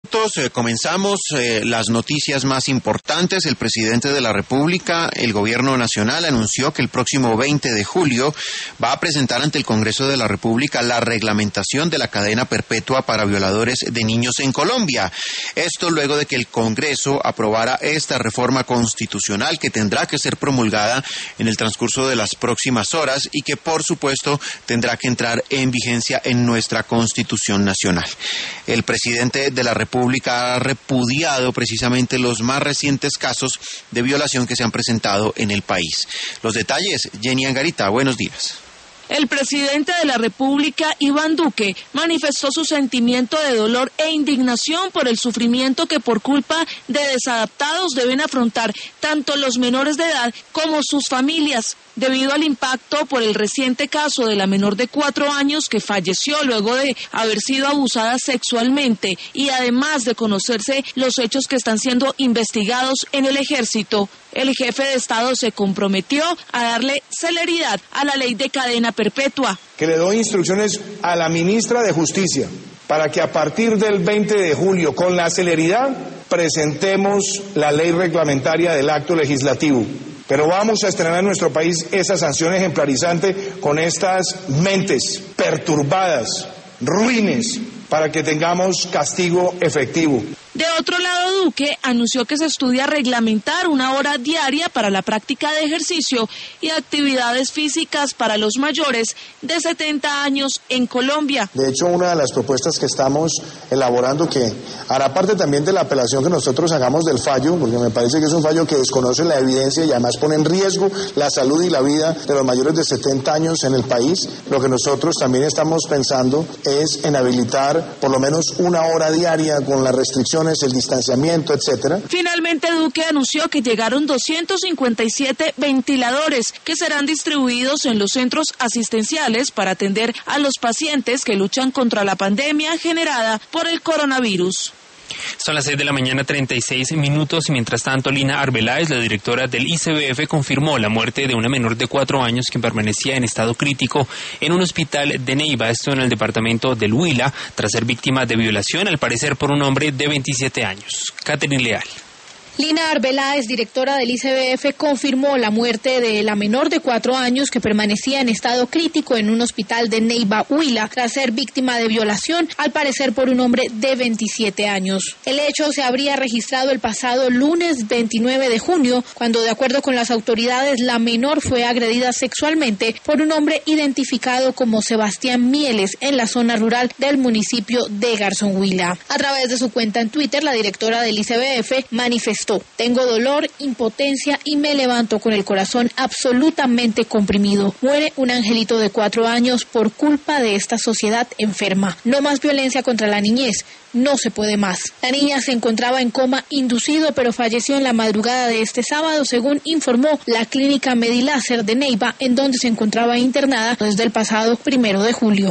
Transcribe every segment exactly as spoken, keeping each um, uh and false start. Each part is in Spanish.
Eh, comenzamos eh, las noticias más importantes. El presidente de la República, el Gobierno Nacional, anunció que el próximo veinte de julio va a presentar ante el Congreso de la República la reglamentación de la cadena perpetua para violadores de niños en Colombia. Esto luego de que el Congreso aprobara esta reforma constitucional que tendrá que ser promulgada en el transcurso de las próximas horas y que, por supuesto, tendrá que entrar en vigencia en nuestra Constitución Nacional. El presidente de la República ha repudiado precisamente los más recientes casos de violación que se han presentado en el país. Los detalles, Jenny Angarita, buenos días. El presidente de la República, Iván Duque, manifestó su sentimiento de dolor e indignación por el sufrimiento que por culpa de desadaptados deben afrontar tanto los menores de edad como sus familias, debido al impacto por el reciente caso de la menor de cuatro años que falleció luego de haber sido abusada sexualmente y además de conocerse los hechos que están siendo investigados en el ejército. El jefe de Estado se comprometió a darle celeridad a la ley de cadena perpetua. Que le doy instrucciones a la ministra de Justicia para que a partir del veinte de julio, con la celeridad, presentemos la ley reglamentaria del acto legislativo. Pero vamos a estrenar en nuestro país esa sanción ejemplarizante con estas mentes perturbadas, ruines, para que tengamos castigo efectivo. De otro lado, Duque anunció que se estudia reglamentar una hora diaria para la práctica de ejercicio y actividades físicas para los mayores de setenta años en Colombia. De hecho, una de las propuestas que estamos elaborando, que hará parte también de la apelación que nosotros hagamos del fallo, porque me parece que es un fallo que desconoce la evidencia y además pone en riesgo la salud y la vida de los mayores de setenta años en el país. Lo que nosotros también estamos pensando es en habilitar por lo menos una hora diaria con las restricciones, el distanciamiento, etcétera. Finalmente, Duque anunció que llegaron doscientos cincuenta y siete ventiladores que serán distribuidos en los centros asistenciales para atender a los pacientes que luchan contra la pandemia generada por el coronavirus. Son las seis de la mañana, treinta y seis minutos, y mientras tanto Lina Arbeláez, la directora del I C B F, confirmó la muerte de una menor de cuatro años que permanecía en estado crítico en un hospital de Neiva, esto en el departamento del Huila, tras ser víctima de violación, al parecer por un hombre de veintisiete años. Catherine Leal. Lina Arbeláez, directora del I C B F, confirmó la muerte de la menor de cuatro años que permanecía en estado crítico en un hospital de Neiva, Huila, tras ser víctima de violación, al parecer por un hombre de veintisiete años. El hecho se habría registrado el pasado lunes veintinueve de junio, cuando, de acuerdo con las autoridades, la menor fue agredida sexualmente por un hombre identificado como Sebastián Mieles en la zona rural del municipio de Garzón, Huila. A través de su cuenta en Twitter, la directora del I C B F manifestó: tengo dolor, impotencia y me levanto con el corazón absolutamente comprimido. Muere un angelito de cuatro años por culpa de esta sociedad enferma. No más violencia contra la niñez. No se puede más. La niña se encontraba en coma inducido, pero falleció en la madrugada de este sábado, según informó la clínica Mediláser de Neiva, en donde se encontraba internada desde el pasado primero de julio.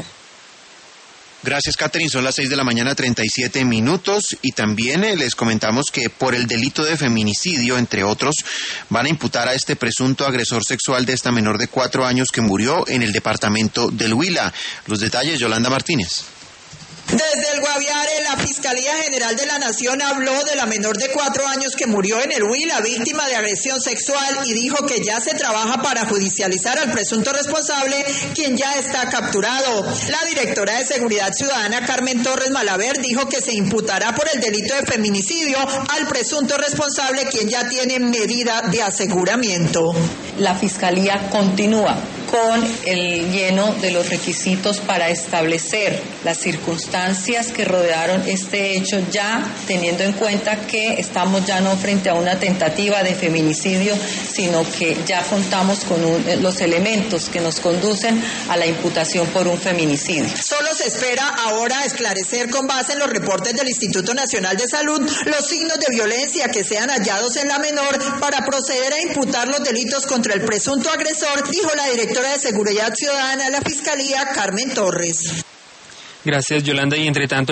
Gracias, Catherine. Son las seis de la mañana, treinta y siete minutos, y también eh, les comentamos que por el delito de feminicidio, entre otros, van a imputar a este presunto agresor sexual de esta menor de cuatro años que murió en el departamento del Huila. Los detalles, Yolanda Martínez. Desde el Guaviare, la Fiscalía General de la Nación habló de la menor de cuatro años que murió en el Huila, víctima de agresión sexual, y dijo que ya se trabaja para judicializar al presunto responsable, quien ya está capturado. La directora de Seguridad Ciudadana, Carmen Torres Malaver, dijo que se imputará por el delito de feminicidio al presunto responsable, quien ya tiene medida de aseguramiento. La Fiscalía continúa con el lleno de los requisitos para establecer las circunstancias que rodearon este hecho, ya teniendo en cuenta que estamos ya no frente a una tentativa de feminicidio, sino que ya contamos con un, los elementos que nos conducen a la imputación por un feminicidio. Solo se espera ahora esclarecer, con base en los reportes del Instituto Nacional de Salud, los signos de violencia que sean hallados en la menor para proceder a imputar los delitos contra el presunto agresor, dijo la directora de Seguridad Ciudadana de la Fiscalía, Carmen Torres. Gracias, Yolanda, y entre tanto